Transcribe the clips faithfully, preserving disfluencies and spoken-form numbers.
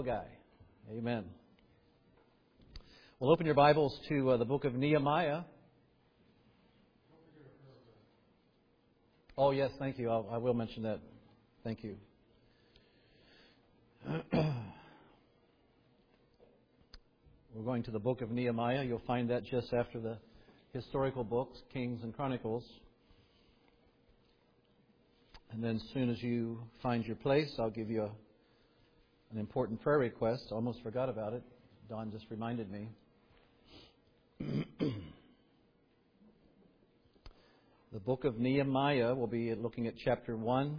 Guy. Amen. Well, open your Bibles to uh, the book of Nehemiah. Oh, yes, thank you. I'll, I will mention that. Thank you. We're going to the book of Nehemiah. You'll find that just after the historical books, Kings and Chronicles. And then as soon as you find your place, I'll give you a An important prayer request. I almost forgot about it. Don just reminded me. The book of Nehemiah, we'll be looking at chapter one.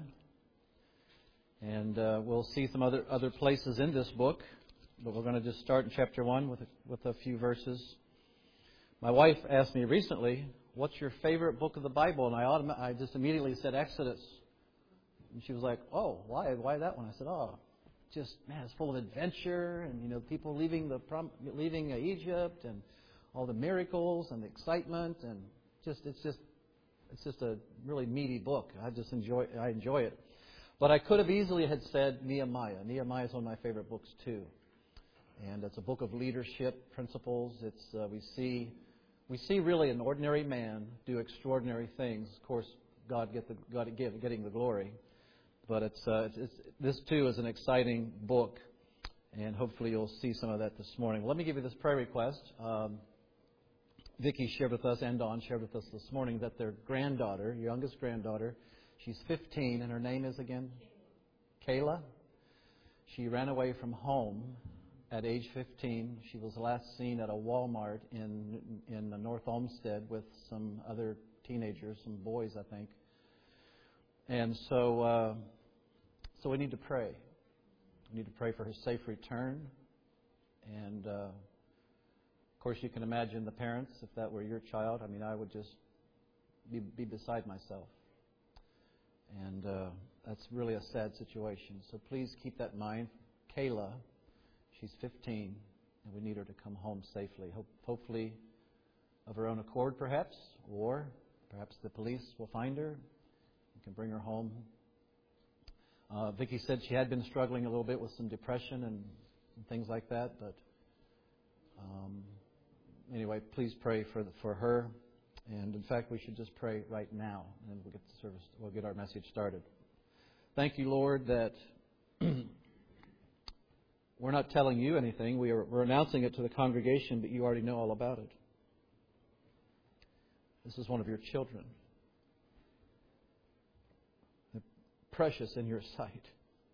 And uh, we'll see some other, other places in this book. But we're going to just start in chapter one with a, with a few verses. My wife asked me recently, what's your favorite book of the Bible? And I, autom- I just immediately said Exodus. And she was like, oh, why? Why that one? I said, oh. Just, man, it's full of adventure and, you know, people leaving the leaving Egypt and all the miracles and the excitement and just it's just it's just a really meaty book. I just enjoy I enjoy it. But I could have easily had said Nehemiah. Nehemiah is one of my favorite books too, and it's a book of leadership principles. It's uh, we see we see really an ordinary man do extraordinary things. Of course, God get the God give, getting the glory. But it's, uh, it's, it's this, too, is an exciting book, and hopefully you'll see some of that this morning. Well, let me give you this prayer request. Um, Vicki shared with us, and Dawn shared with us this morning, that their granddaughter, your youngest granddaughter, she's fifteen, and her name is again? Kayla. She ran away from home at age fifteen. She was last seen at a Walmart in, in North Olmsted with some other teenagers, some boys, I think. And so uh, so we need to pray. We need to pray for her safe return. And, uh, of course, you can imagine the parents, if that were your child. I mean, I would just be, be beside myself. And uh, that's really a sad situation. So please keep that in mind. Kayla, she's fifteen, and we need her to come home safely. Ho- hopefully of her own accord, perhaps, or perhaps the police will find her. Can bring her home. Uh, Vicki said she had been struggling a little bit with some depression and, and things like that, but um, anyway, please pray for the, for her. And in fact, we should just pray right now, and we'll get the service. We'll get our message started. Thank you, Lord, that we're not telling you anything. We are we're announcing it to the congregation, but you already know all about it. This is one of your children. Precious in your sight.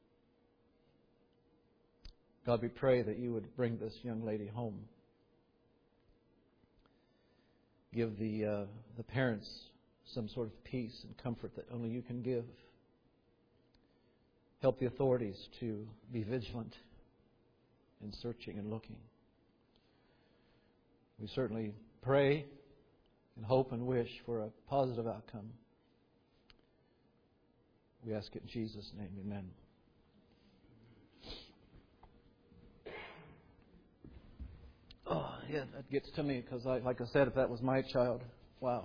God, we pray that you would bring this young lady home. Give the uh, the parents some sort of peace and comfort that only you can give. Help the authorities to be vigilant in searching and looking. We certainly pray and hope and wish for a positive outcome. We ask it in Jesus' name. Amen. Oh, yeah, that gets to me because, I, like I said, if that was my child, wow.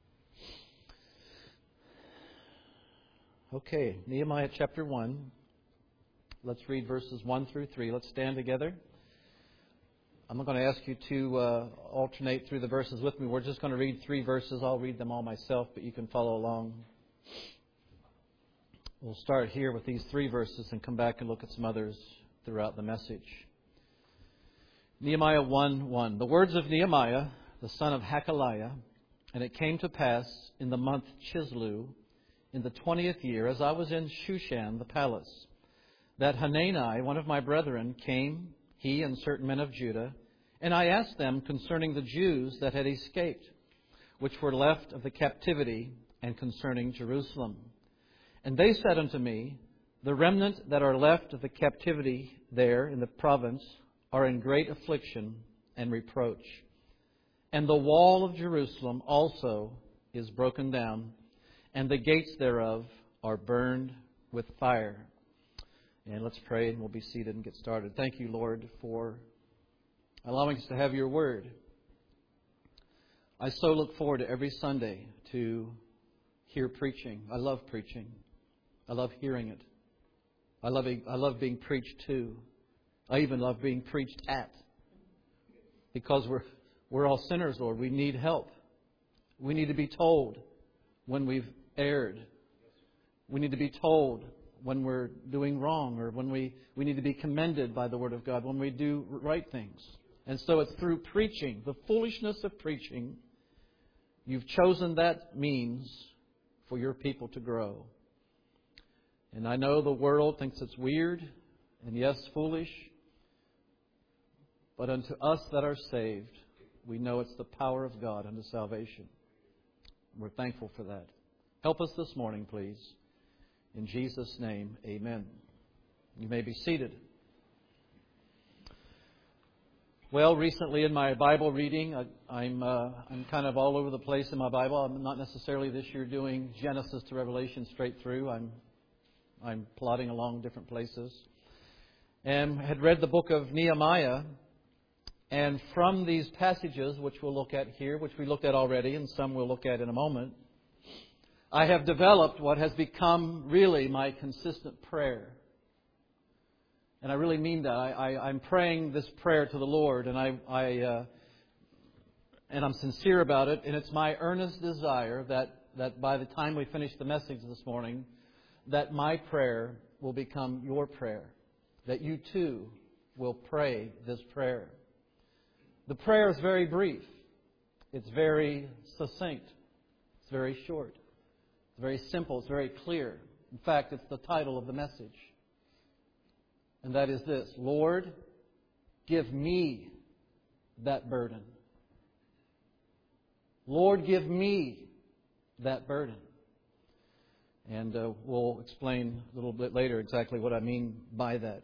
Okay, Nehemiah chapter one. Let's read verses one through three. Let's stand together. I'm not going to ask you to uh, alternate through the verses with me. We're just going to read three verses. I'll read them all myself, but you can follow along. We'll start here with these three verses and come back and look at some others throughout the message. Nehemiah one one. The words of Nehemiah, the son of Hakaliah, and it came to pass in the month Chislew, in the twentieth year, as I was in Shushan, the palace, that Hanani, one of my brethren, came, he and certain men of Judah, and I asked them concerning the Jews that had escaped, which were left of the captivity, and concerning Jerusalem. And they said unto me, the remnant that are left of the captivity there in the province are in great affliction and reproach. And the wall of Jerusalem also is broken down, and the gates thereof are burned with fire. And let's pray and we'll be seated and get started. Thank you, Lord, for allowing us to have your word. I so look forward to every Sunday to hear preaching. I love preaching. I love hearing it. I love I love being preached to. I even love being preached at. Because we're, we're all sinners, Lord. We need help. We need to be told when we've erred. We need to be told when we're doing wrong, or when we, we need to be commended by the Word of God, when we do right things. And so it's through preaching, the foolishness of preaching, you've chosen that means for your people to grow. And I know the world thinks it's weird, and yes, foolish. But unto us that are saved, we know it's the power of God unto salvation. We're thankful for that. Help us this morning, please. In Jesus' name, amen. You may be seated. Well, recently in my Bible reading, I, I'm uh, I'm kind of all over the place in my Bible. I'm not necessarily this year doing Genesis to Revelation straight through. I'm I'm plodding along different places. And had read the book of Nehemiah. And from these passages, which we'll look at here, which we looked at already, and some we'll look at in a moment, I have developed what has become really my consistent prayer. And I really mean that. I, I, I'm praying this prayer to the Lord, and I, I uh, and I'm sincere about it. And it's my earnest desire that, that by the time we finish the message this morning, that my prayer will become your prayer. That you too will pray this prayer. The prayer is very brief. It's very succinct. It's very short. It's very simple. It's very clear. In fact, it's the title of the message. And that is this: Lord, give me that burden. Lord, give me that burden. And uh, we'll explain a little bit later exactly what I mean by that.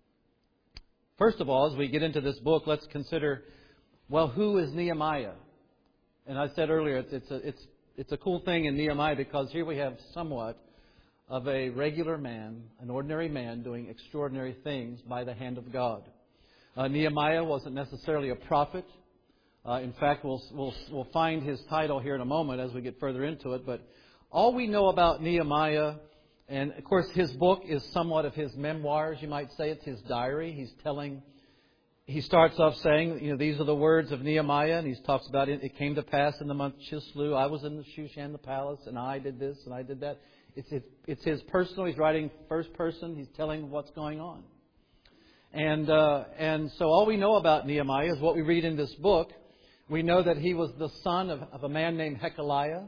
First of all, as we get into this book, let's consider, well, who is Nehemiah? And I said earlier, it's, it's, a, it's, it's a cool thing in Nehemiah because here we have somewhat of a regular man, an ordinary man doing extraordinary things by the hand of God. Uh, Nehemiah wasn't necessarily a prophet. Uh, in fact, we'll, we'll, we'll find his title here in a moment as we get further into it. But all we know about Nehemiah, and of course his book is somewhat of his memoirs, you might say. It's his diary. He's telling, he starts off saying, you know, these are the words of Nehemiah, and he talks about it. It came to pass in the month Chislev, I was in the Shushan the palace, and I did this, and I did that. It's, it, it's his personal. He's writing first person. He's telling what's going on. And uh, and so all we know about Nehemiah is what we read in this book. We know that he was the son of, of a man named Hekeliah.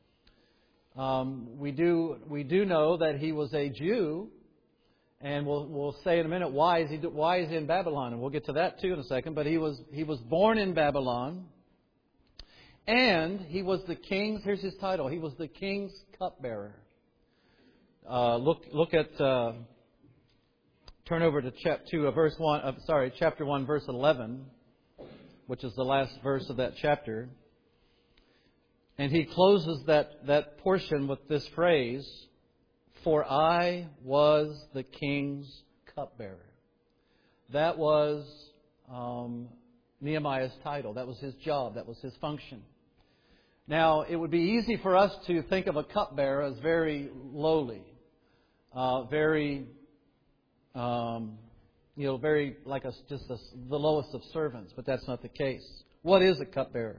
Um, we do we do know that he was a Jew, and we'll we'll say in a minute why is he why is he in Babylon, and we'll get to that too in a second. But he was he was born in Babylon, and he was the king's. Here's his title. He was the king's cupbearer. Uh, look look at uh, turn over to chapter two, uh, verse one. Uh, sorry, chapter one, verse eleven, which is the last verse of that chapter. And he closes that, that portion with this phrase, "For I was the king's cupbearer." That was um, Nehemiah's title. That was his job. That was his function. Now, it would be easy for us to think of a cupbearer as very lowly, uh, very, um, you know, very like a, just a, the lowest of servants. But that's not the case. What is a cupbearer?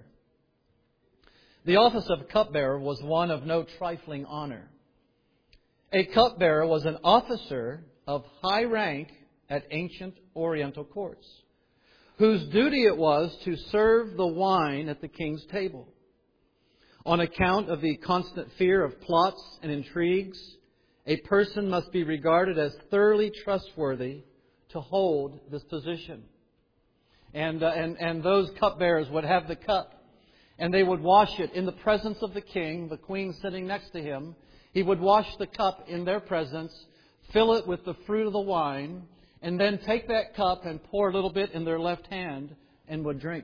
The office of cupbearer was one of no trifling honor. A cupbearer was an officer of high rank at ancient Oriental courts, whose duty it was to serve the wine at the king's table. On account of the constant fear of plots and intrigues, a person must be regarded as thoroughly trustworthy to hold this position. And, uh, and, and those cupbearers would have the cup, and they would wash it in the presence of the king, the queen sitting next to him. He would wash the cup in their presence, fill it with the fruit of the wine, and then take that cup and pour a little bit in their left hand and would drink.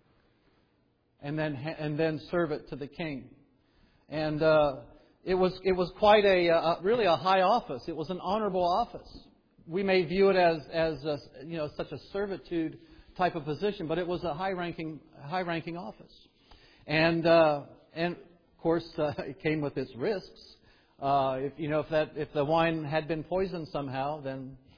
And then and then serve it to the king. And uh, it was it was quite a uh, really a high office. It was an honorable office. We may view it as as a, you know such a servitude type of position, but it was a high ranking high ranking office. And uh, and of course uh, it came with its risks. Uh, if you know if that if the wine had been poisoned somehow, then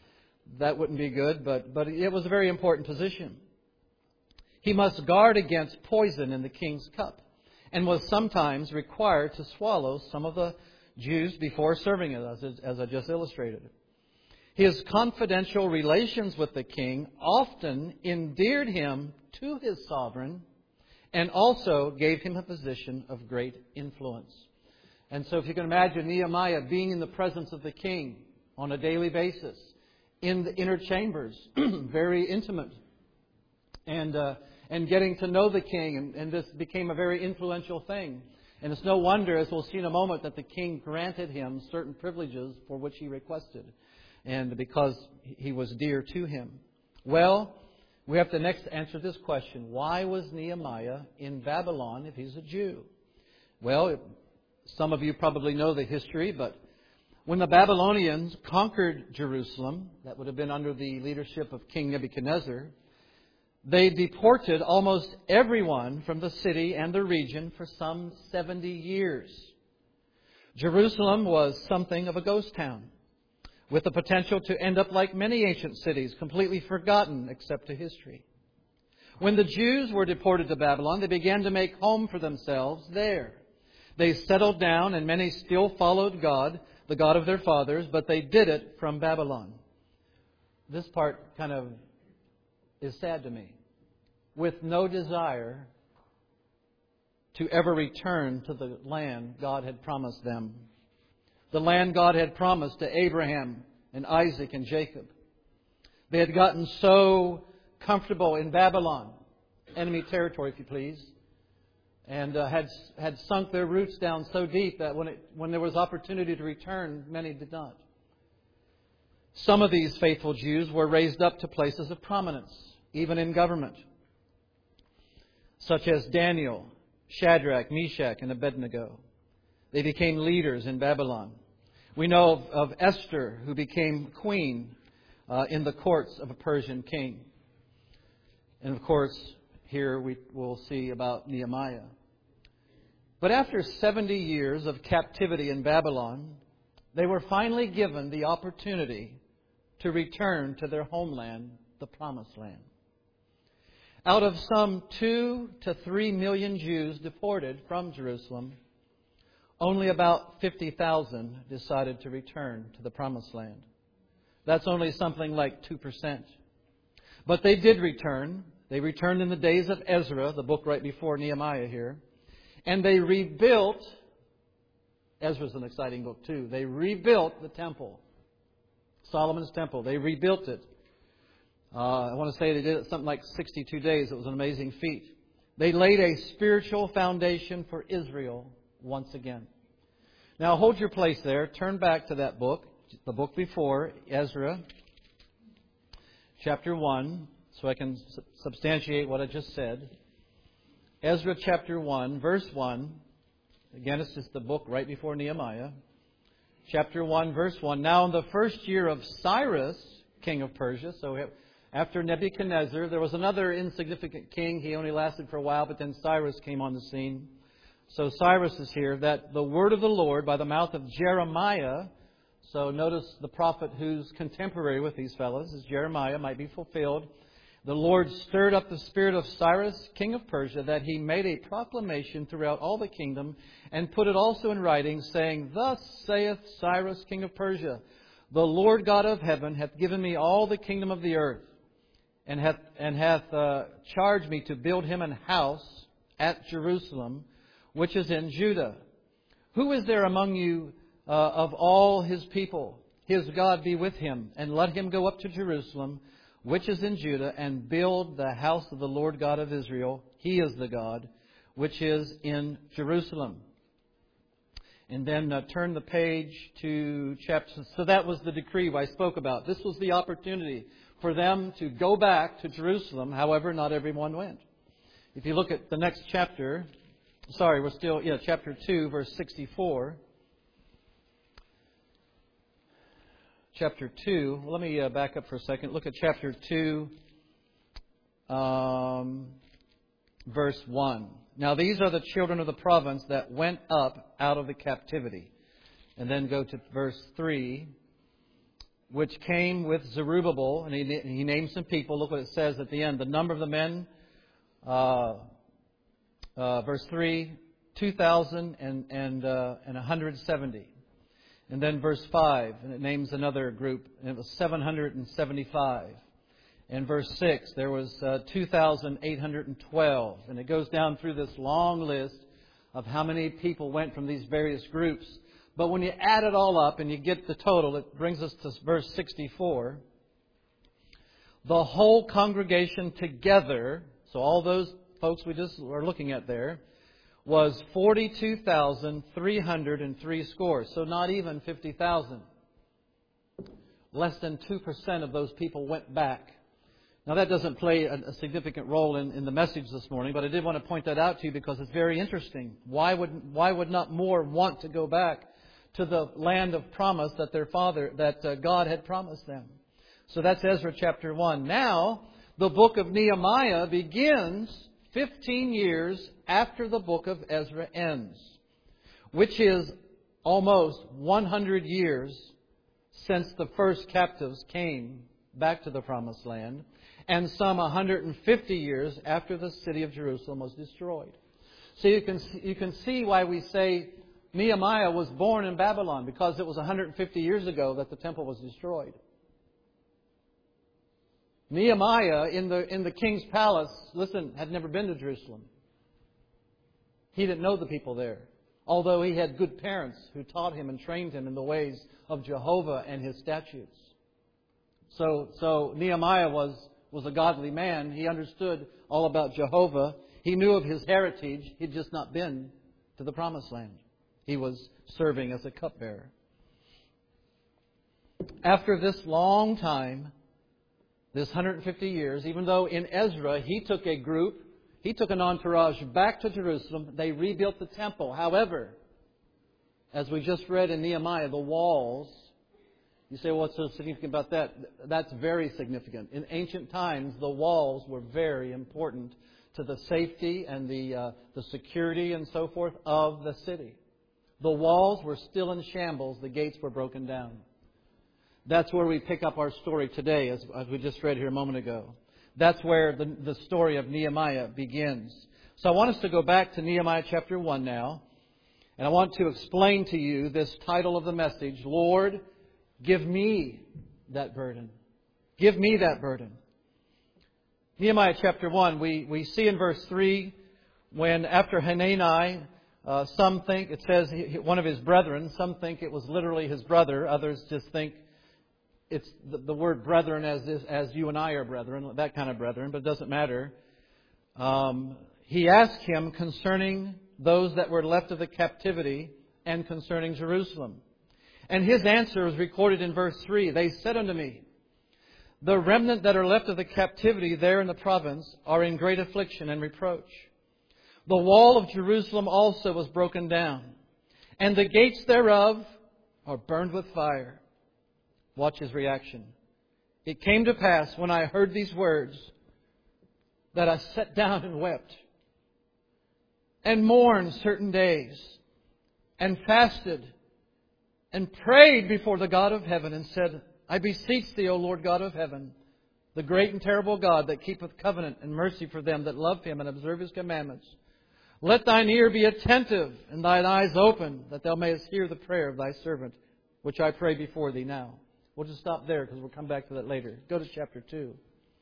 that wouldn't be good, but, but it was a very important position. He must guard against poison in the king's cup, and was sometimes required to swallow some of the juice before serving it, as, as I just illustrated. His confidential relations with the king often endeared him to his sovereign and also gave him a position of great influence. And so if you can imagine Nehemiah being in the presence of the king on a daily basis, in the inner chambers, very intimate, and uh, and getting to know the king, and, and this became a very influential thing. And it's no wonder, as we'll see in a moment, that the king granted him certain privileges for which he requested, and because he was dear to him. Well, we have to next answer this question. Why was Nehemiah in Babylon if he's a Jew? Well, some of you probably know the history, but when the Babylonians conquered Jerusalem, that would have been under the leadership of King Nebuchadnezzar, they deported almost everyone from the city and the region for some seventy years. Jerusalem was something of a ghost town, with the potential to end up like many ancient cities, completely forgotten except to history. When the Jews were deported to Babylon, they began to make home for themselves there. They settled down, and many still followed God, the God of their fathers, but they did it from Babylon. This part kind of is sad to me. With no desire to ever return to the land God had promised them. The land God had promised to Abraham and Isaac and Jacob. They had gotten so comfortable in Babylon, enemy territory if you please, and uh, had had sunk their roots down so deep that when it, when there was opportunity to return, many did not. Some of these faithful Jews were raised up to places of prominence, even in government, such as Daniel, Shadrach, Meshach, and Abednego. They became leaders in Babylon. We know of, of Esther, who became queen uh, in the courts of a Persian king. And of course, here we will see about Nehemiah. But after seventy years of captivity in Babylon, they were finally given the opportunity to return to their homeland, the Promised Land. Out of some two to three million Jews deported from Jerusalem, only about fifty thousand decided to return to the Promised Land. That's only something like two percent. But they did return. They returned in the days of Ezra, the book right before Nehemiah here. And they rebuilt, Ezra's an exciting book too, they rebuilt the temple. Solomon's temple. They rebuilt it. Uh, I want to say they did it something like sixty-two days. It was an amazing feat. They laid a spiritual foundation for Israel once again. Now hold your place there. Turn back to that book, the book before, Ezra, chapter one, so I can substantiate what I just said. Ezra chapter one, verse one. Again, it's just the book right before Nehemiah. Chapter one, verse one. Now in the first year of Cyrus, king of Persia, so after Nebuchadnezzar, there was another insignificant king. He only lasted for a while, but then Cyrus came on the scene. So Cyrus is here, that the word of the Lord by the mouth of Jeremiah, so notice the prophet who's contemporary with these fellows, is Jeremiah, might be fulfilled. The Lord stirred up the spirit of Cyrus, king of Persia, that he made a proclamation throughout all the kingdom, and put it also in writing, saying, Thus saith Cyrus, king of Persia, The Lord God of heaven hath given me all the kingdom of the earth, and hath, and hath uh, charged me to build him an house at Jerusalem, which is in Judah. Who is there among you uh, of all his people? His God be with him, and let him go up to Jerusalem, which is in Judah, and build the house of the Lord God of Israel. He is the God, which is in Jerusalem. And then uh, turn the page to chapter... So that was the decree I spoke about. This was the opportunity for them to go back to Jerusalem. However, not everyone went. If you look at the next chapter... Sorry, we're still... Yeah, chapter two, verse sixty-four. Chapter two. Let me uh, back up for a second. Look at chapter two, um, verse one. Now these are the children of the province that went up out of the captivity. And then go to verse three. which came with Zerubbabel, and he, he named some people. Look what it says at the end. The number of the men, uh, uh, verse three, two thousand and, and, uh, and one hundred seventy. And then verse five, and it names another group, and it was seven hundred seventy-five. In verse six, there was uh, two thousand eight hundred twelve. And it goes down through this long list of how many people went from these various groups. But when you add it all up and you get the total, it brings us to verse sixty-four. The whole congregation together, so all those folks we just were looking at there, was forty-two thousand three hundred three scores. So not even fifty thousand. Less than two percent of those people went back. Now that doesn't play a, a significant role in, in the message this morning, but I did want to point that out to you because it's very interesting. Why would why would not more want to go back to the land of promise that their father, that uh, God had promised them? So that's Ezra chapter one. Now, the book of Nehemiah begins fifteen years after the book of Ezra ends, which is almost one hundred years since the first captives came back to the promised land, and some one hundred fifty years after the city of Jerusalem was destroyed. So you can you can see why we say Nehemiah was born in Babylon, because it was one hundred fifty years ago that the temple was destroyed. Nehemiah in the in the king's palace, listen, had never been to Jerusalem. He didn't know the people there, although he had good parents who taught him and trained him in the ways of Jehovah and His statutes. So so Nehemiah was was a godly man. He understood all about Jehovah. He knew of his heritage. He'd just not been to the promised land. He was serving as a cupbearer. After this long time, this one hundred fifty years, even though in Ezra he took a group, he took an entourage back to Jerusalem, they rebuilt the temple. However, as we just read in Nehemiah, the walls, you say, well, what's so significant about that? That's very significant. In ancient times, the walls were very important to the safety and the uh, the security and so forth of the city. The walls were still in shambles. The gates were broken down. That's where we pick up our story today, as, as we just read here a moment ago. That's where the, the story of Nehemiah begins. So I want us to go back to Nehemiah chapter one now. And I want to explain to you this title of the message, Lord, give me that burden. Give me that burden. Nehemiah chapter one, we, we see in verse three, when after Hanani, uh, some think, it says he, one of his brethren, some think it was literally his brother, others just think it's the, the word brethren as this, as you and I are brethren, that kind of brethren, but it doesn't matter. Um, he asked him concerning those that were left of the captivity and concerning Jerusalem. And his answer is recorded in verse three. They said unto me, the remnant that are left of the captivity there in the province are in great affliction and reproach. The wall of Jerusalem also was broken down, and the gates thereof are burned with fire. Watch his reaction. It came to pass when I heard these words that I sat down and wept and mourned certain days and fasted and prayed before the God of heaven and said, I beseech Thee, O Lord God of heaven, the great and terrible God that keepeth covenant and mercy for them that love Him and observe His commandments. Let Thine ear be attentive and Thine eyes open, that Thou mayest hear the prayer of Thy servant, which I pray before Thee now. We'll just stop there because we'll come back to that later. Go to chapter two.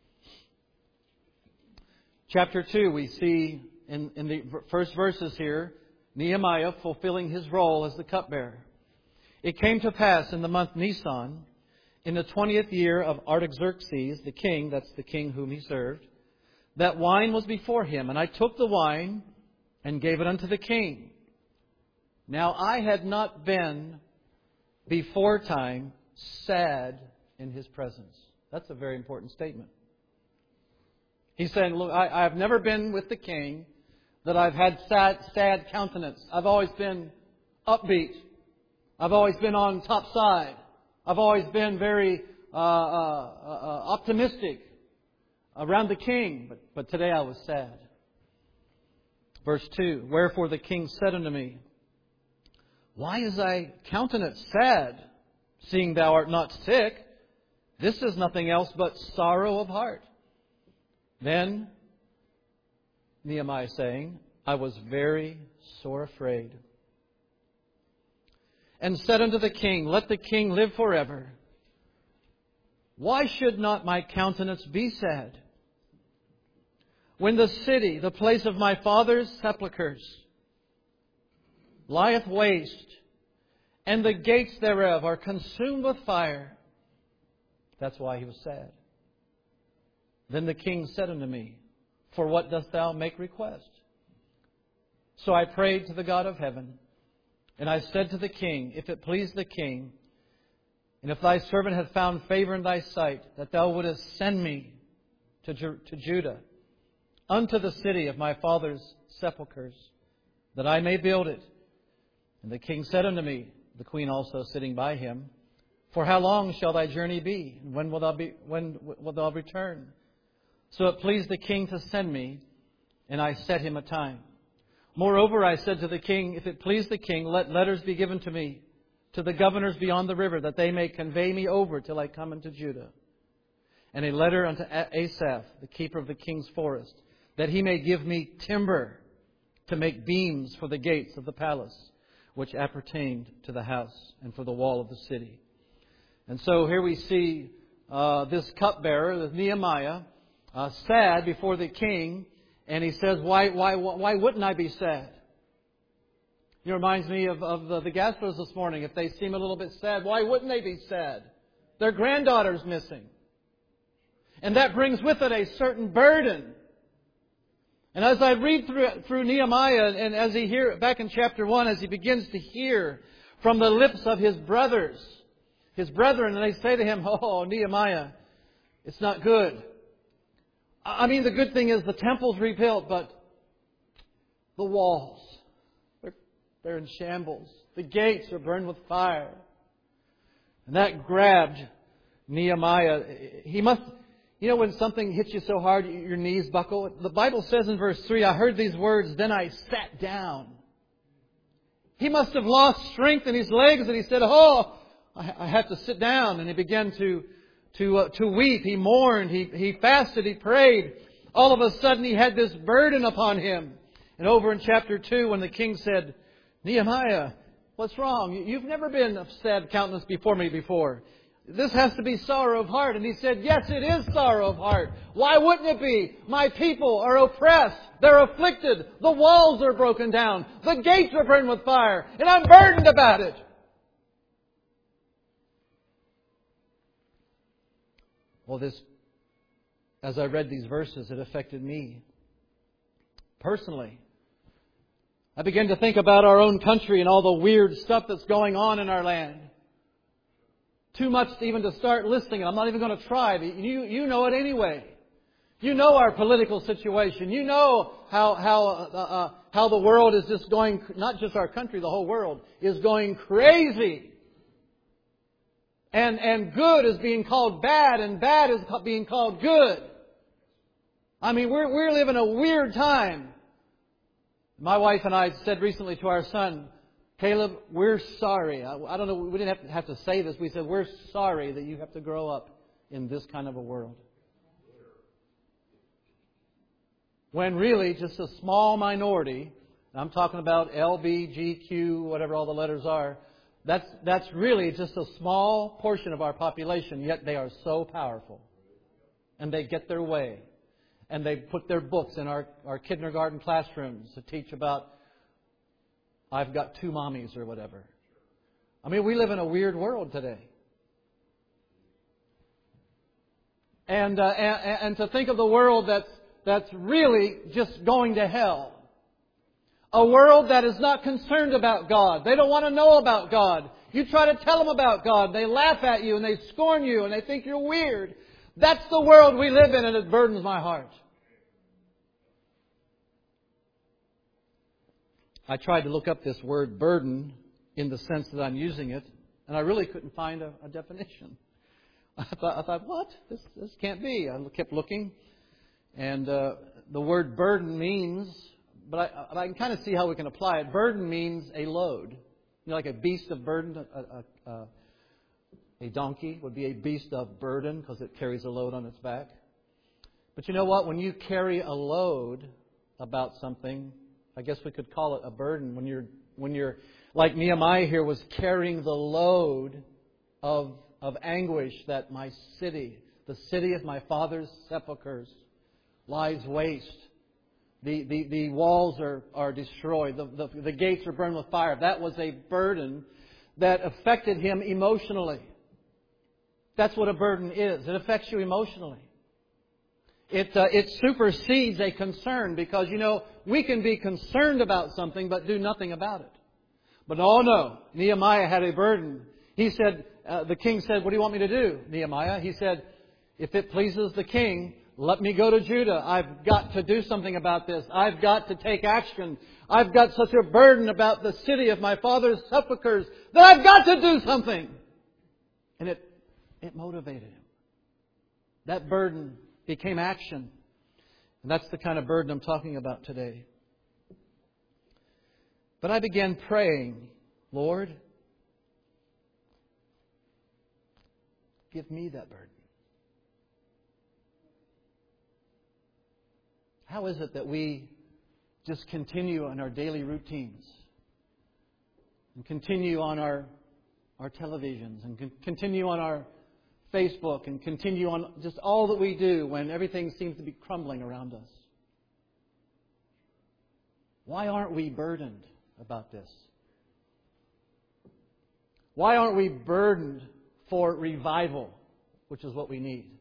Chapter two, we see in, in the first verses here, Nehemiah fulfilling his role as the cupbearer. It came to pass in the month Nisan, in the twentieth year of Artaxerxes, the king, that's the king whom he served, that wine was before him. And I took the wine and gave it unto the king. Now I had not been before time sad in his presence. That's a very important statement. He's saying, look, I, I've never been with the king that I've had sad, sad countenance. I've always been upbeat. I've always been on top side. I've always been very uh, uh, uh, optimistic around the king. But, but today I was sad. Verse two, wherefore the king said unto me, why is thy countenance sad, seeing thou art not sick? This is nothing else but sorrow of heart. Then Nehemiah is saying, I was very sore afraid, and said unto the king, Let the king live forever. Why should not my countenance be sad, when the city, the place of my father's sepulchres, lieth waste, and the gates thereof are consumed with fire? That's why he was sad. Then the king said unto me, For what dost thou make request? So I prayed to the God of heaven, and I said to the king, If it please the king, and if thy servant hath found favor in thy sight, that thou wouldest send me to, Ju- to Judah, unto the city of my father's sepulchres, that I may build it. And the king said unto me, the queen also sitting by him, For how long shall thy journey be? And when wilt thou be, when wilt thou return? So it pleased the king to send me, and I set him a time. Moreover, I said to the king, If it please the king, let letters be given to me, to the governors beyond the river, that they may convey me over till I come into Judah. And a letter unto Asaph, the keeper of the king's forest, that he may give me timber to make beams for the gates of the palace, which appertained to the house and for the wall of the city. And so here we see uh, this cupbearer, this Nehemiah, uh, sad before the king, and he says, "Why, why, why wouldn't I be sad?" It reminds me of, of the, the Gaspers this morning. If they seem a little bit sad, why wouldn't they be sad? Their granddaughter's missing, and that brings with it a certain burden. And as I read through through Nehemiah, and as he hear back in chapter one, as he begins to hear from the lips of his brothers, his brethren, and they say to him, "Oh, Nehemiah, it's not good. I mean, the good thing is the temple's rebuilt, but the walls, they're, they're in shambles. The gates are burned with fire." And that grabbed Nehemiah. He must, you know, when something hits you so hard, your knees buckle. The Bible says in verse three, I heard these words, then I sat down. He must have lost strength in his legs, and he said, "Oh, I, I have to sit down." And he began to to uh, to weep. He mourned. He he fasted. He prayed. All of a sudden, he had this burden upon him. And over in chapter two, when the king said, "Nehemiah, what's wrong? You've never been of sad countenance before me before. This has to be sorrow of heart." And he said, "Yes, it is sorrow of heart. Why wouldn't it be? My people are oppressed. They're afflicted. The walls are broken down. The gates are burned with fire. And I'm burdened about it." Well, this, as I read these verses, it affected me personally. I began to think about our own country and all the weird stuff that's going on in our land. Too much even to start listing it. I'm not even going to try. You, you know it anyway. You know our political situation. You know how how uh, uh, how the world is just going, not just our country, the whole world is going crazy. And and good is being called bad, and bad is being called good. I mean, we're we're living a weird time. My wife and I said recently to our son, "Caleb, we're sorry." I, I don't know, we didn't have to, have to say this. We said, "We're sorry that you have to grow up in this kind of a world." When really just a small minority, I'm talking about L, B, G, Q, whatever all the letters are, that's that's really just a small portion of our population, yet they are so powerful. And they get their way. And they put their books in our, our kindergarten classrooms to teach about, "I've got two mommies," or whatever. I mean, we live in a weird world today. And, uh, and, and to think of the world that's, that's really just going to hell. A world that is not concerned about God. They don't want to know about God. You try to tell them about God, they laugh at you and they scorn you and they think you're weird. That's the world we live in, and it burdens my heart. I tried to look up this word burden in the sense that I'm using it, and I really couldn't find a, a definition. I thought, I thought, what? This, this can't be. I kept looking, and uh, the word burden means, but I, I can kind of see how we can apply it. Burden means a load. You know, like a beast of burden, a, a, a, A donkey would be a beast of burden because it carries a load on its back. But you know what? When you carry a load about something, I guess we could call it a burden. When you're, when you're like Nehemiah here was carrying the load of, of anguish that my city, the city of my father's sepulchres, lies waste. The, the, the walls are, are destroyed. The, the, the gates are burned with fire. That was a burden that affected him emotionally. That's what a burden is. It affects you emotionally. It, uh, it supersedes a concern because, you know, we can be concerned about something but do nothing about it. But oh no, Nehemiah had a burden. He said, uh, the king said, what do you want me to do, Nehemiah? He said, if it pleases the king, let me go to Judah. I've got to do something about this. I've got to take action. I've got such a burden about the city of my father's sepulchres that I've got to do something. And it, it motivated him. That burden became action. And that's the kind of burden I'm talking about today. But I began praying, Lord, give me that burden. How is it that we just continue on our daily routines and continue on our, our televisions and con- continue on our Facebook and continue on just all that we do when everything seems to be crumbling around us? Why aren't we burdened about this? Why aren't we burdened for revival, which is what we need?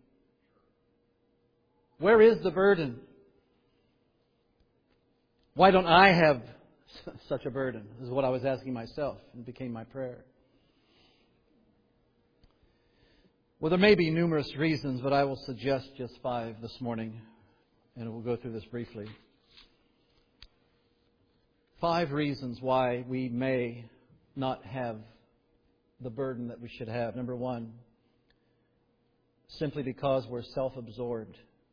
Where is the burden? Why don't I have such a burden? This is what I was asking myself and became my prayer. Well, there may be numerous reasons, but I will suggest just five this morning, and we'll go through this briefly. Five reasons why we may not have the burden that we should have. Number one, simply because we're self-absorbed.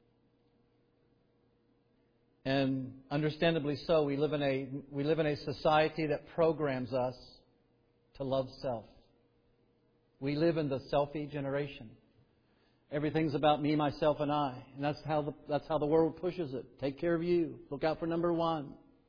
And understandably so, we live in a we live in a society that programs us to love self. We live in the selfie generation. Everything's about me, myself, and I, and that's how the that's how the world pushes it. Take care of you. Look out for number one.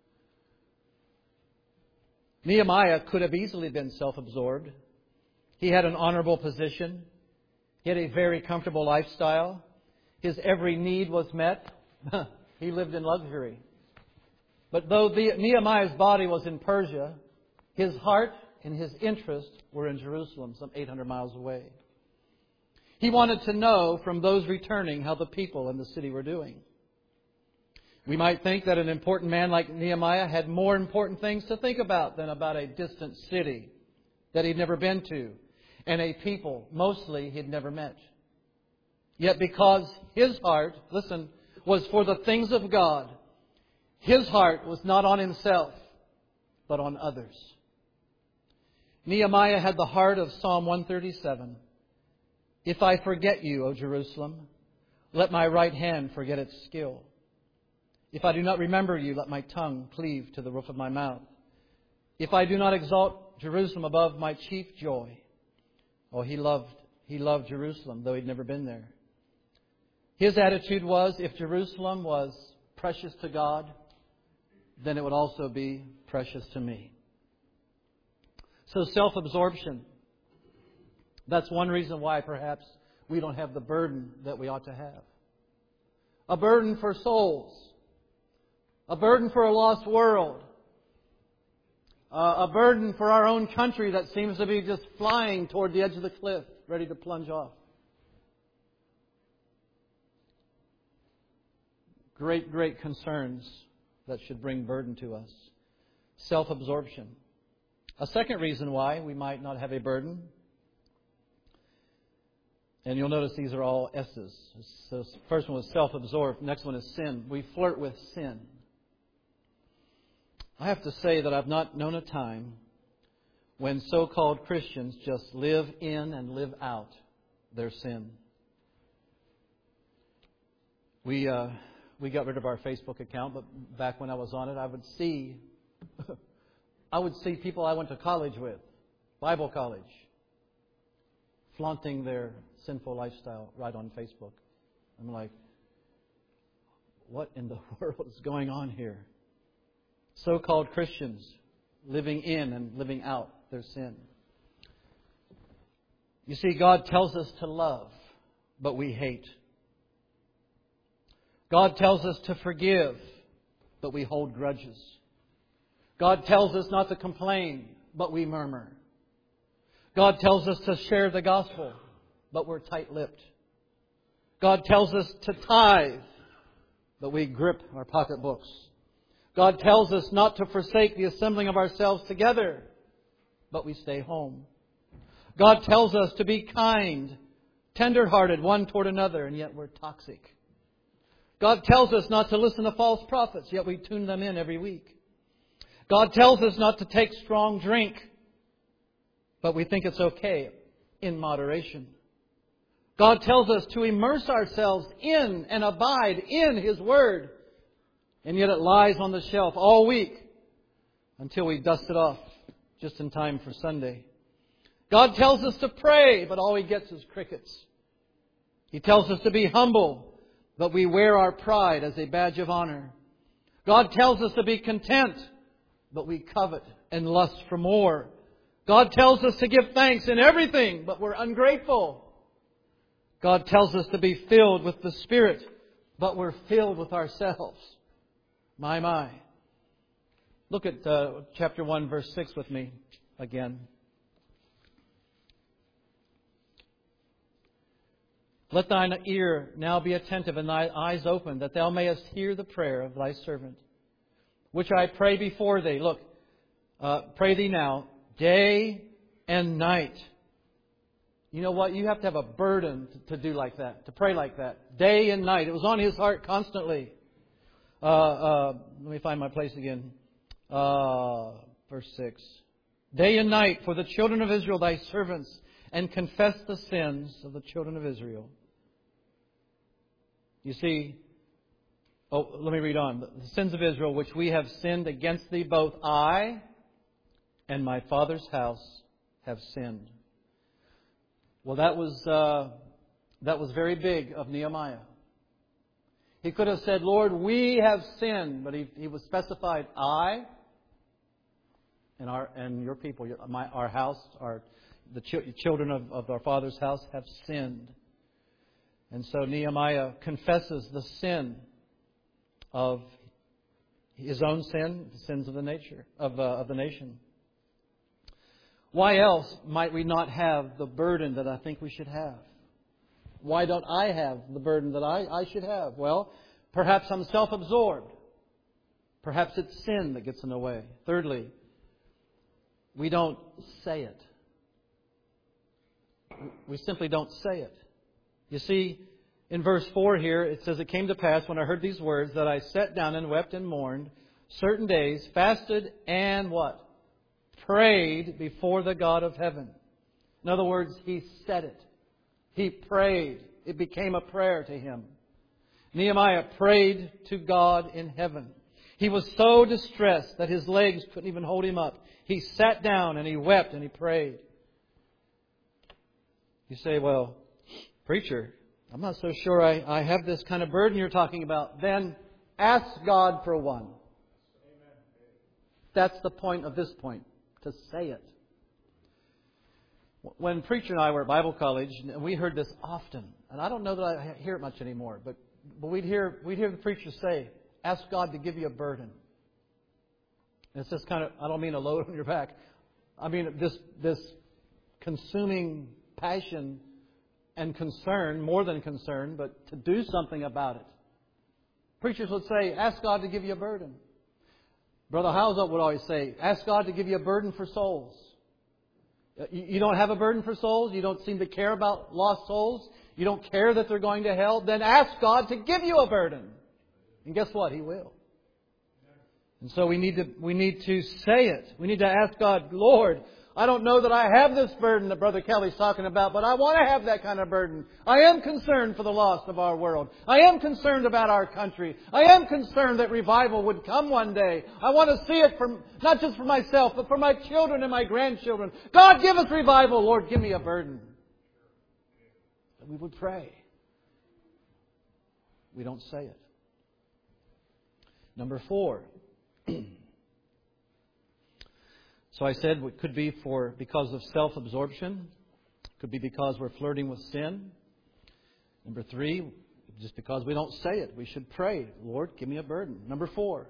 Nehemiah could have easily been self-absorbed. He had an honorable position. He had a very comfortable lifestyle. His every need was met. He lived in luxury. But though the, Nehemiah's body was in Persia, his heart and his interest were in Jerusalem, some eight hundred miles away. He wanted to know from those returning how the people in the city were doing. We might think that an important man like Nehemiah had more important things to think about than about a distant city that he'd never been to and a people, mostly, he'd never met. Yet because his heart, listen, was for the things of God, his heart was not on himself, but on others. Nehemiah had the heart of Psalm one thirty-seven. If I forget you, O Jerusalem, let my right hand forget its skill. If I do not remember you, let my tongue cleave to the roof of my mouth. If I do not exalt Jerusalem above my chief joy. Oh, he loved, he loved Jerusalem, though he'd never been there. His attitude was, if Jerusalem was precious to God, then it would also be precious to me. So self-absorption. That's one reason why perhaps we don't have the burden that we ought to have. A burden for souls. A burden for a lost world. Uh, a burden for our own country that seems to be just flying toward the edge of the cliff, ready to plunge off. Great, great concerns that should bring burden to us. Self-absorption. A second reason why we might not have a burden, and you'll notice these are all S's. So the first one was self-absorbed. Next one is sin. We flirt with sin. I have to say that I've not known a time when so-called Christians just live in and live out their sin. We uh, we got rid of our Facebook account, but back when I was on it, I would see I would see people I went to college with, Bible college, flaunting their sinful lifestyle right on Facebook. I'm like, what in the world is going on here? So-called Christians living in and living out their sin. You see, God tells us to love, but we hate. God tells us to forgive, but we hold grudges. God tells us not to complain, but we murmur. God tells us to share the gospel, but we're tight-lipped. God tells us to tithe, but we grip our pocketbooks. God tells us not to forsake the assembling of ourselves together, but we stay home. God tells us to be kind, tender-hearted one toward another, and yet we're toxic. God tells us not to listen to false prophets, yet we tune them in every week. God tells us not to take strong drink, but we think it's okay in moderation. God tells us to immerse ourselves in and abide in His Word, and yet it lies on the shelf all week until we dust it off just in time for Sunday. God tells us to pray, but all He gets is crickets. He tells us to be humble, but we wear our pride as a badge of honor. God tells us to be content, but we covet and lust for more. God tells us to give thanks in everything, but we're ungrateful. God tells us to be filled with the Spirit, but we're filled with ourselves. My, my. Look at uh, chapter one, verse six with me again. Let thine ear now be attentive and thy eyes open, that thou mayest hear the prayer of thy servant, which I pray before thee. Look, uh, pray thee now, day and night. You know what? You have to have a burden to, to do like that, to pray like that. Day and night. It was on his heart constantly. Uh, uh, let me find my place again. Uh, verse six. Day and night for the children of Israel, thy servants, and confess the sins of the children of Israel. You see, oh, let me read on. The sins of Israel, which we have sinned against thee, both I and my father's house have sinned. Well, that was uh, that was very big of Nehemiah. He could have said, Lord, we have sinned, but he, he was specified, I and our and your people, my, our house, our the ch- children of, of our father's house have sinned. And so Nehemiah confesses the sin of his own sin, the sins of the nature of uh, of the nation. Why else might we not have the burden that I think we should have? Why don't I have the burden that I, I should have? Well, perhaps I'm self-absorbed. Perhaps it's sin that gets in the way. Thirdly, we don't say it. We simply don't say it. You see, in verse four here, it says, it came to pass when I heard these words that I sat down and wept and mourned certain days, fasted and what? Prayed before the God of heaven. In other words, he said it. He prayed. It became a prayer to him. Nehemiah prayed to God in heaven. He was so distressed that his legs couldn't even hold him up. He sat down and he wept and he prayed. You say, well, preacher, I'm not so sure I, I have this kind of burden you're talking about. Then ask God for one. That's the point of this point, to say it. When Preacher and I were at Bible college, we heard this often. And I don't know that I hear it much anymore, but, but we'd hear we'd hear the preacher say, ask God to give you a burden. And it's just kind of, I don't mean a load on your back. I mean this this consuming passion and concern, more than concern, but to do something about it. Preachers would say, ask God to give you a burden. Brother Howes would always say, ask God to give you a burden for souls. You don't have a burden for souls? You don't seem to care about lost souls? You don't care that they're going to hell? Then ask God to give you a burden. And guess what? He will. And so we need to we need to say it. We need to ask God, Lord, I don't know that I have this burden that Brother Kelly's talking about, but I want to have that kind of burden. I am concerned for the lost of our world. I am concerned about our country. I am concerned that revival would come one day. I want to see it from not just for myself, but for my children and my grandchildren. God, give us revival. Lord, give me a burden. that we would pray. We don't say it. Number four. So I said it could be for because of self-absorption. Could be because we're flirting with sin. Number three, just because we don't say it. We should pray, Lord, give me a burden. Number four.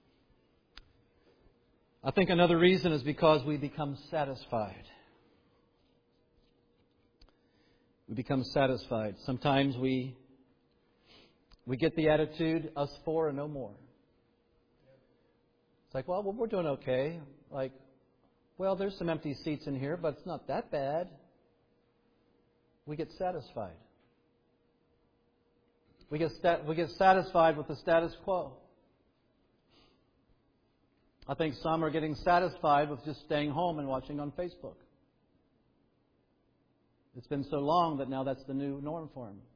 I think another reason is because we become satisfied. We become satisfied. Sometimes we we get the attitude, us four and no more. It's like, well, we're doing okay. Like, well, there's some empty seats in here, but it's not that bad. We get satisfied. We get stat- we get satisfied with the status quo. I think some are getting satisfied with just staying home and watching on Facebook. It's been so long that now that's the new norm for them.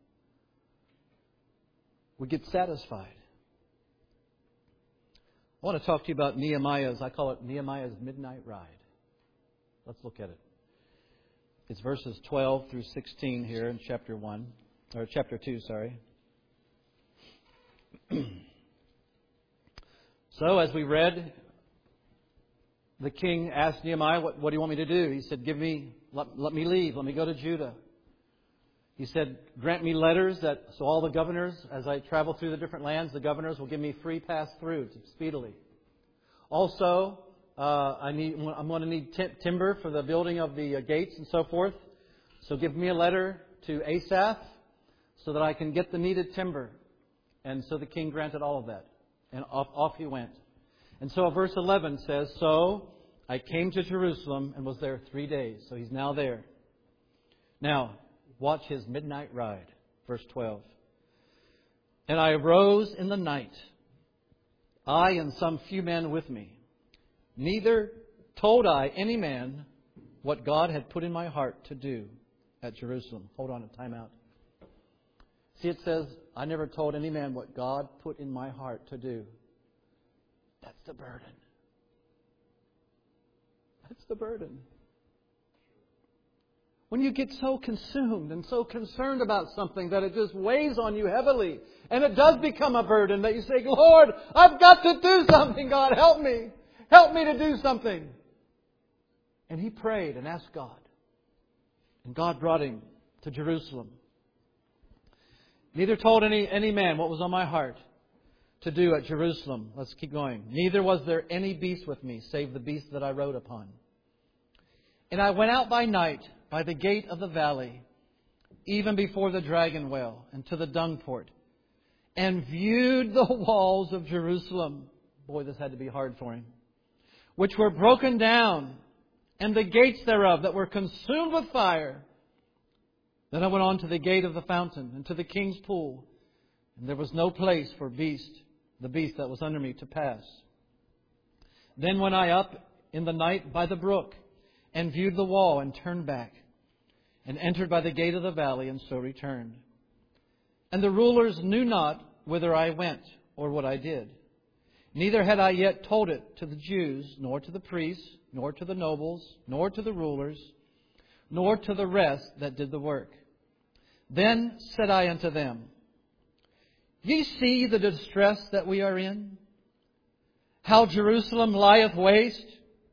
We get satisfied. I want to talk to you about Nehemiah's, I call it Nehemiah's midnight ride. Let's look at it. It's verses twelve through sixteen here in chapter one, or chapter two, sorry. So, as we read, the king asked Nehemiah, what, what do you want me to do? He said, give me, let, let me leave. Let me go to Judah. He said, grant me letters that, so all the governors, as I travel through the different lands, the governors will give me free pass through speedily. Also, uh, I need, I'm going to need t- timber for the building of the uh, gates and so forth. So give me a letter to Asaph so that I can get the needed timber. And so the king granted all of that. And off, off he went. And so verse eleven says, so I came to Jerusalem and was there three days. So he's now there. Now, watch his midnight ride. Verse twelve. And I arose in the night, I and some few men with me. Neither told I any man what God had put in my heart to do at Jerusalem. Hold on a time out. See, it says, I never told any man what God put in my heart to do. That's the burden. That's the burden. When you get so consumed and so concerned about something that it just weighs on you heavily, and it does become a burden that you say, Lord, I've got to do something, God, help me. Help me to do something. And he prayed and asked God. And God brought him to Jerusalem. Neither told any, any man what was on my heart to do at Jerusalem. Let's keep going. Neither was there any beast with me, save the beast that I rode upon. And I went out by night by the gate of the valley, even before the dragon well, and to the dung port, and viewed the walls of Jerusalem. Boy, this had to be hard for him. Which were broken down, and the gates thereof that were consumed with fire. Then I went on to the gate of the fountain, and to the king's pool. And there was no place for beast, the beast that was under me, to pass. Then went I up in the night by the brook, and viewed the wall, and turned back, and entered by the gate of the valley, and so returned. And the rulers knew not whither I went, or what I did. Neither had I yet told it to the Jews, nor to the priests, nor to the nobles, nor to the rulers, nor to the rest that did the work. Then said I unto them, Ye see the distress that we are in? How Jerusalem lieth waste?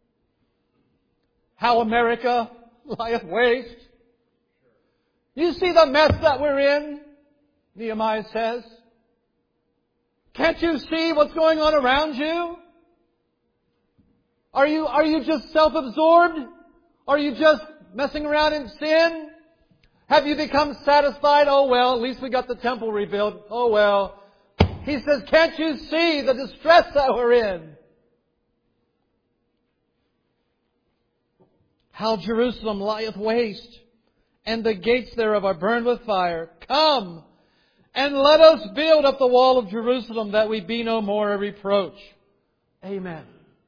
How America lieth waste? You see the mess that we're in? Nehemiah says. Can't you see what's going on around you? Are you, are you just self-absorbed? Are you just messing around in sin? Have you become satisfied? Oh well, at least we got the temple rebuilt. Oh well. He says, can't you see the distress that we're in? How Jerusalem lieth waste, and the gates thereof are burned with fire. Come, and let us build up the wall of Jerusalem, that we be no more a reproach. Amen.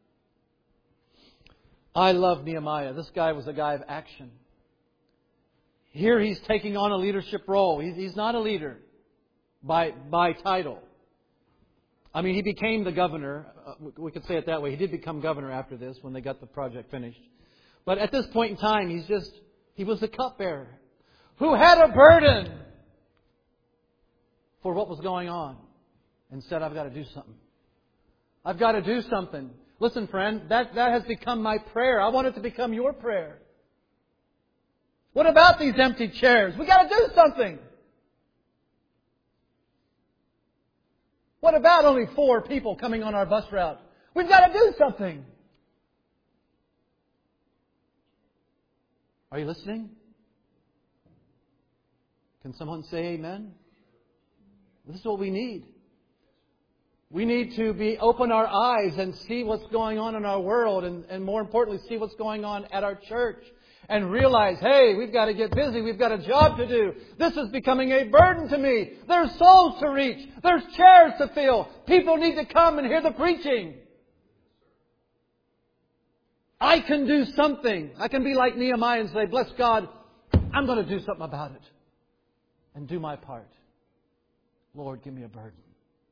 I love Nehemiah. This guy was a guy of action. Here he's taking on a leadership role. He's not a leader by, by title. I mean, he became the governor. We could say it that way. He did become governor after this when they got the project finished. But at this point in time, he's just, he was the cupbearer who had a burden for what was going on and said, I've got to do something. I've got to do something. Listen, friend, that, that has become my prayer. I want it to become your prayer. What about these empty chairs? We've got to do something. What about only four people coming on our bus route? We've got to do something. Are you listening? Can someone say amen? This is what we need. We need to be open our eyes and see what's going on in our world, and, and more importantly, see what's going on at our church. And realize, hey, we've got to get busy. We've got a job to do. This is becoming a burden to me. There's souls to reach. There's chairs to fill. People need to come and hear the preaching. I can do something. I can be like Nehemiah and say, bless God, I'm going to do something about it. And do my part. Lord, give me a burden.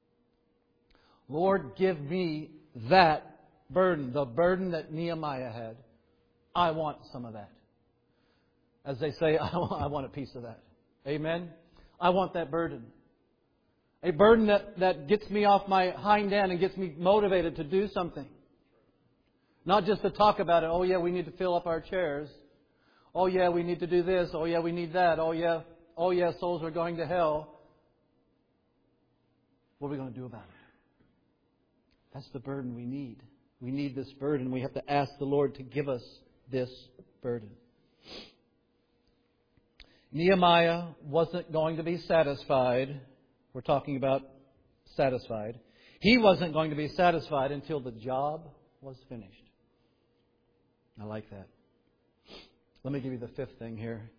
Lord, give me that burden. The burden that Nehemiah had. I want some of that. As they say, I want a piece of that. Amen? I want that burden. A burden that, that gets me off my hind end and gets me motivated to do something. Not just to talk about it. Oh, yeah, we need to fill up our chairs. Oh, yeah, we need to do this. Oh, yeah, we need that. Oh, yeah, oh, yeah, souls are going to hell. What are we going to do about it? That's the burden we need. We need this burden. We have to ask the Lord to give us this burden. Nehemiah wasn't going to be satisfied. We're talking about satisfied. He wasn't going to be satisfied until the job was finished. I like that. Let me give you the fifth thing here.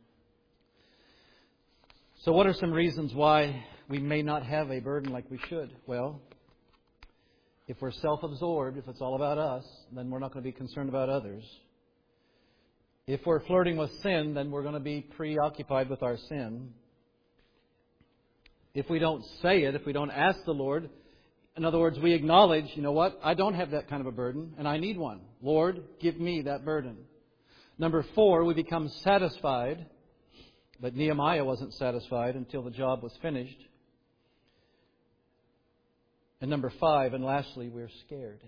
So what are some reasons why we may not have a burden like we should? Well, if we're self-absorbed, if it's all about us, then we're not going to be concerned about others. If we're flirting with sin, then we're going to be preoccupied with our sin. If we don't say it, if we don't ask the Lord, in other words, we acknowledge, you know what, I don't have that kind of a burden, and I need one. Lord, give me that burden. Number four, we become satisfied. But Nehemiah wasn't satisfied until the job was finished. And number five, and lastly, we're scared.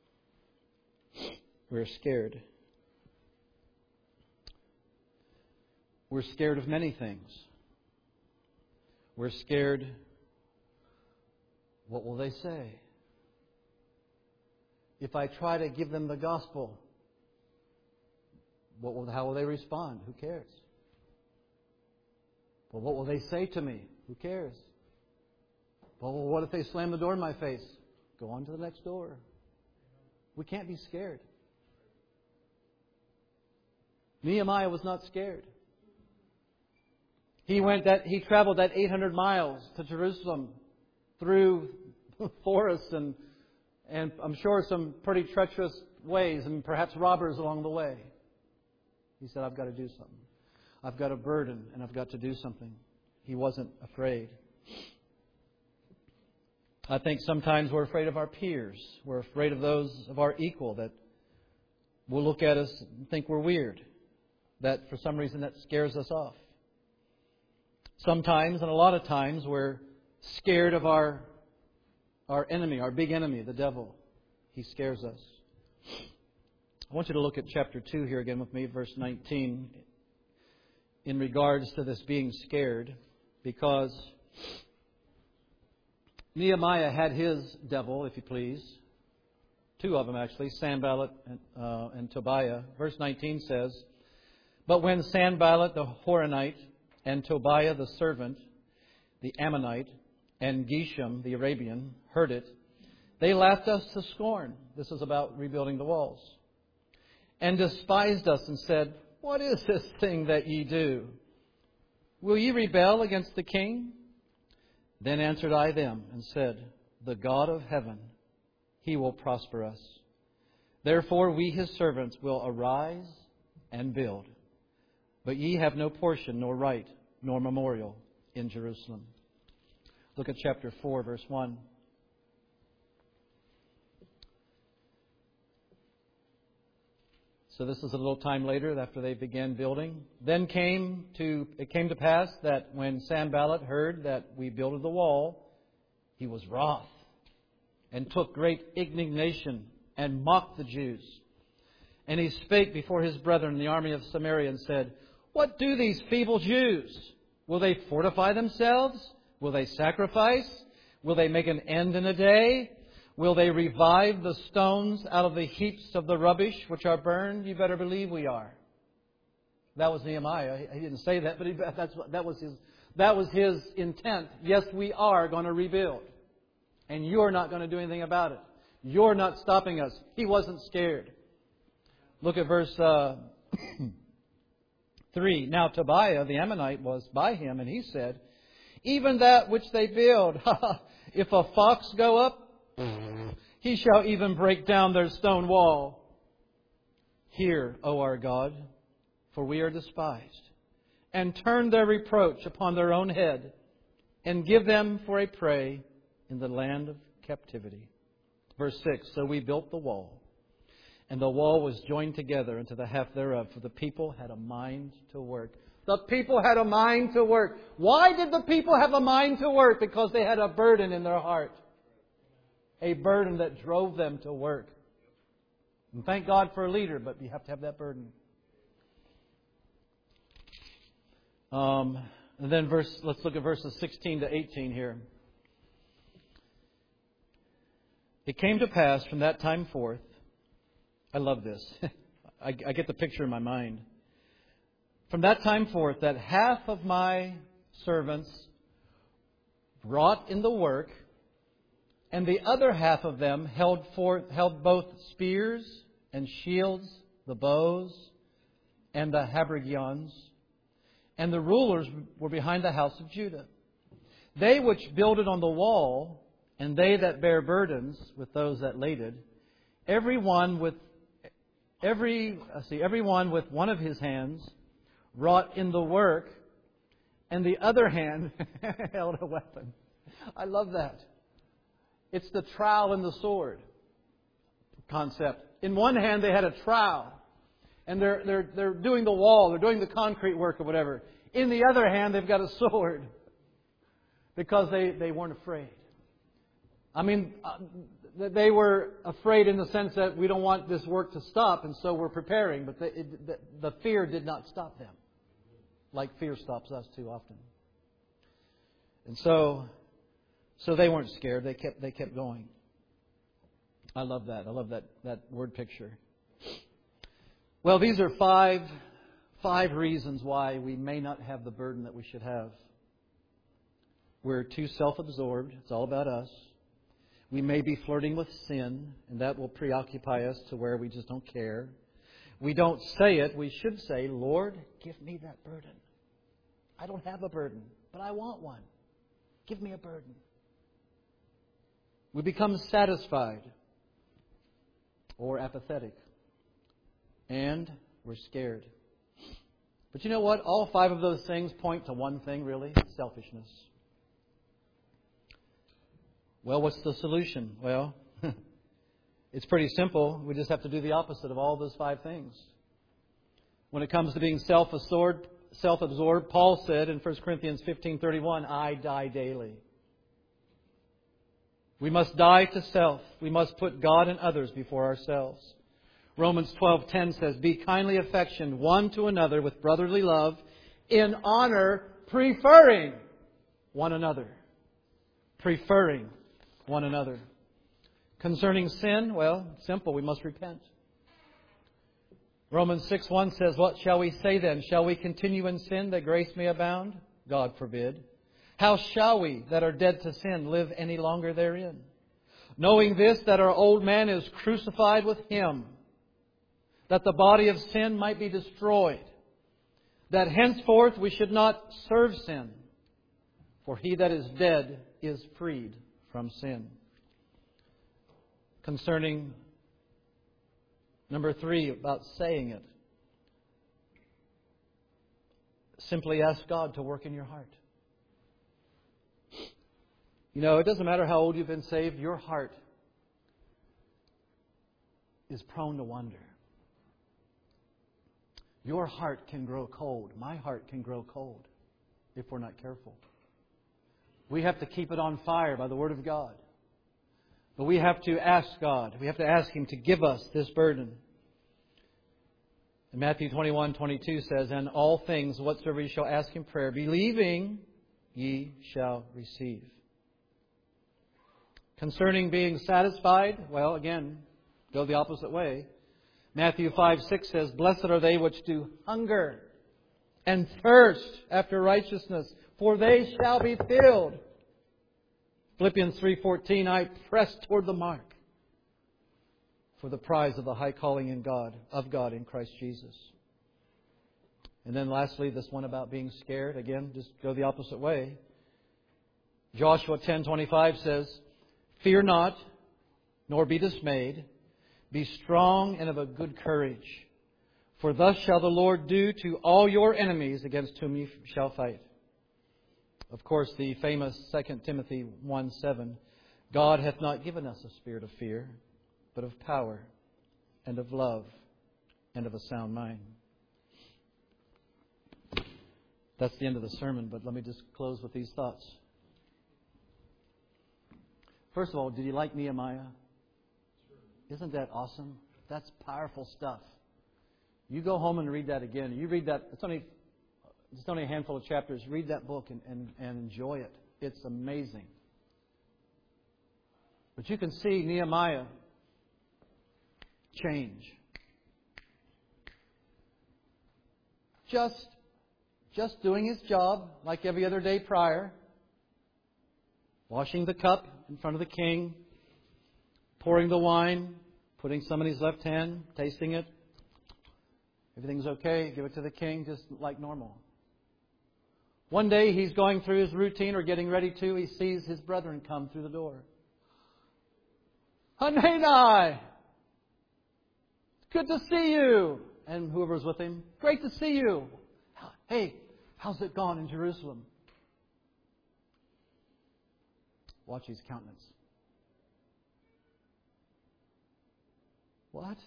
We're scared. We're scared of many things. We're scared, what will they say? If I try to give them the gospel, what will, how will they respond? Who cares? Well, what will they say to me? Who cares? Well, what if they slam the door in my face? Go on to the next door. We can't be scared. Nehemiah was not scared. He went that he traveled that eight hundred miles to Jerusalem through forests and and I'm sure some pretty treacherous ways and perhaps robbers along the way. He said, I've got to do something. I've got a burden and I've got to do something. He wasn't afraid. I think sometimes we're afraid of our peers. We're afraid of those of our equal that will look at us and think we're weird. That for some reason that scares us off. Sometimes and a lot of times we're scared of our our enemy, our big enemy, the devil. He scares us. I want you to look at chapter two here again with me, verse nineteen. In regards to this being scared, because Nehemiah had his devil, if you please. Two of them actually, Sanballat and, uh, and Tobiah. Verse nineteen says, But when Sanballat the Horonite and Tobiah the servant, the Ammonite, and Geshem the Arabian heard it, they laughed us to scorn. This is about rebuilding the walls. And despised us and said, What is this thing that ye do? Will ye rebel against the king? Then answered I them and said, The God of heaven, He will prosper us. Therefore we His servants will arise and build. But ye have no portion, nor right, nor memorial in Jerusalem. Look at chapter four, verse one. So this is a little time later after they began building. Then came to it came to pass that when Sanballat heard that we builded the wall, he was wroth and took great indignation and mocked the Jews. And he spake before his brethren in the army of Samaria and said, What do these feeble Jews? Will they fortify themselves? Will they sacrifice? Will they make an end in a day? Will they revive the stones out of the heaps of the rubbish which are burned? You better believe we are. That was Nehemiah. He didn't say that, but he, that's what, that was his. That was his intent. Yes, we are going to rebuild, and you're not going to do anything about it. You're not stopping us. He wasn't scared. Look at verse uh, three. Now Tobiah the Ammonite was by him, and he said, Even that which they build, if a fox go up, he shall even break down their stone wall. Hear, O our God, for we are despised, and turn their reproach upon their own head, and give them for a prey in the land of captivity. Verse six, So we built the wall, and the wall was joined together into the half thereof, for the people had a mind to work. The people had a mind to work. Why did the people have a mind to work? Because they had a burden in their heart. A burden that drove them to work. And thank God for a leader, but you have to have that burden. Um, and then verse, let's look at verses sixteen to eighteen here. It came to pass from that time forth. I love this. I, I get the picture in my mind. From that time forth, that half of my servants wrought in the work, and the other half of them held forth, held both spears and shields, the bows and the habergeons, and the rulers were behind the house of Judah. They which builded on the wall, and they that bear burdens with those that laded, every one with every let's see, every one with one of his hands wrought in the work, and the other hand held a weapon. I love that. It's the trowel and the sword concept. In one hand they had a trowel, and they're they're they're doing the wall, they're doing the concrete work or whatever. In the other hand they've got a sword, because they, they weren't afraid. I mean, uh, they were afraid in the sense that we don't want this work to stop, and so we're preparing. But the, it, the, the fear did not stop them, like fear stops us too often. And so, so they weren't scared. They kept they kept going. I love that. I love that that word picture. Well, these are five five reasons why we may not have the burden that we should have. We're too self-absorbed. It's all about us. We may be flirting with sin, and that will preoccupy us to where we just don't care. We don't say it. We should say, Lord, give me that burden. I don't have a burden, but I want one. Give me a burden. We become satisfied or apathetic, and we're scared. But you know what? All five of those things point to one thing, really: selfishness. Well, what's the solution? Well, it's pretty simple. We just have to do the opposite of all those five things. When it comes to being self-absorbed, self-absorbed, Paul said in First Corinthians fifteen thirty-one, I die daily. We must die to self. We must put God and others before ourselves. Romans twelve ten says, Be kindly affectioned one to another with brotherly love, in honor, preferring one another. Preferring one another. Concerning sin, well, simple, we must repent. Romans six one says, What shall we say then? Shall we continue in sin that grace may abound? God forbid. How shall we that are dead to sin live any longer therein? Knowing this, that our old man is crucified with Him, that the body of sin might be destroyed, that henceforth we should not serve sin, for he that is dead is freed from sin. Concerning number three, about saying it, simply ask God to work in your heart. You know, it doesn't matter how old you've been saved, your heart is prone to wander. Your heart can grow cold. My heart can grow cold if we're not careful. We have to keep it on fire by the Word of God. But we have to ask God. We have to ask Him to give us this burden. And Matthew twenty-one twenty-two says, "And all things whatsoever ye shall ask in prayer, believing, ye shall receive." Concerning being satisfied, well, again, go the opposite way. Matthew five six says, "Blessed are they which do hunger and thirst after righteousness, for they shall be filled." Philippians three fourteen, "I press toward the mark for the prize of the high calling in God, of God in Christ Jesus." And then lastly, this one about being scared. Again, just go the opposite way. Joshua ten twenty-five says, "Fear not, nor be dismayed. Be strong and of a good courage. For thus shall the Lord do to all your enemies against whom you shall fight." Of course, the famous Second Timothy one seven, "God hath not given us a spirit of fear, but of power and of love and of a sound mind." That's the end of the sermon, but let me just close with these thoughts. First of all, did you like Nehemiah? Isn't that awesome? That's powerful stuff. You go home and read that again. You read that. It's only it's only a handful of chapters. Read that book and, and, and enjoy it. It's amazing. But you can see Nehemiah change. Just, just doing his job like every other day prior. Washing the cup in front of the king. Pouring the wine. Putting some in his left hand. Tasting it. Everything's okay. Give it to the king just like normal. One day he's going through his routine or getting ready to. He sees his brethren come through the door. "Hanani! Good to see you." And whoever's with him, "Great to see you. Hey, how's it gone in Jerusalem?" Watch his countenance. "What?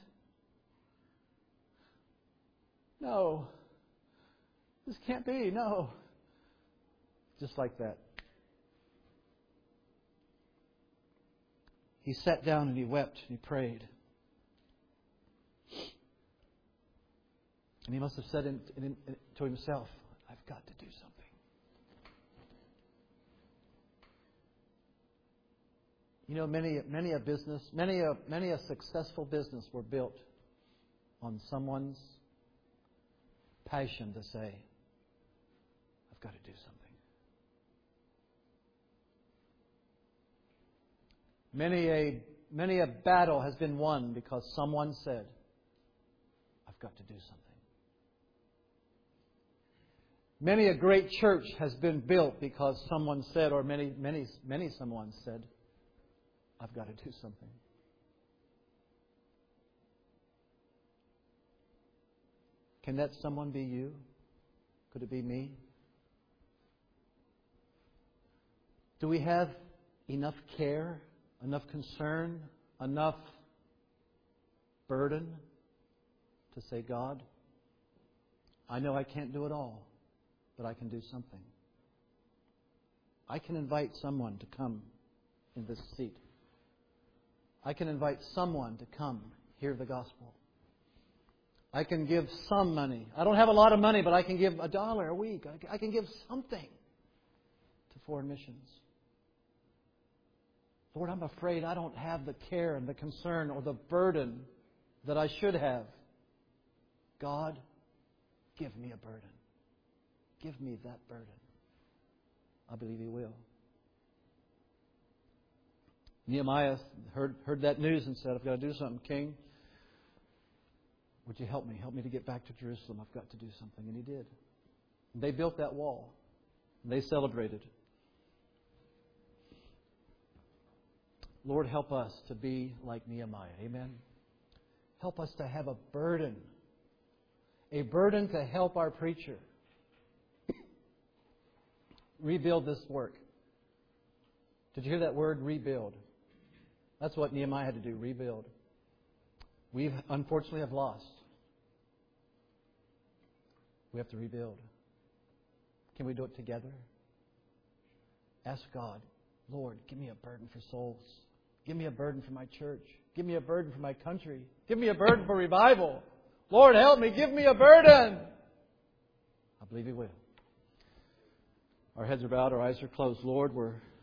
No. This can't be. No." Just like that. He sat down and he wept and he prayed. And he must have said in, in, in, to himself, "I've got to do something." You know, many many a business, many a many a successful business were built on someone's passion to say, "I've got to do something." Many a many a battle has been won because someone said, "I've got to do something." Many a great church has been built because someone said, or many many many someone said, "I've got to do something." Can that someone be you? Could it be me? Do we have enough care, enough concern, enough burden to say, "God, I know I can't do it all, but I can do something. I can invite someone to come in this seat. I can invite someone to come hear the gospel. I can give some money. I don't have a lot of money, but I can give a dollar a week. I can give something to foreign missions. Lord, I'm afraid I don't have the care and the concern or the burden that I should have. God, give me a burden. Give me that burden." I believe He will. Nehemiah heard, heard that news and said, "I've got to do something, King. Would you help me? Help me to get back to Jerusalem. I've got to do something." And he did. They built that wall. They celebrated. Lord, help us to be like Nehemiah. Amen. Help us to have a burden. A burden to help our preacher rebuild this work. Did you hear that word, rebuild? That's what Nehemiah had to do, rebuild. We unfortunately have lost. We have to rebuild. Can we do it together? Ask God, Lord, give me a burden for souls. Give me a burden for my church. Give me a burden for my country. Give me a burden for revival. Lord, help me. Give me a burden. I believe He will. Our heads are bowed. Our eyes are closed. Lord, we're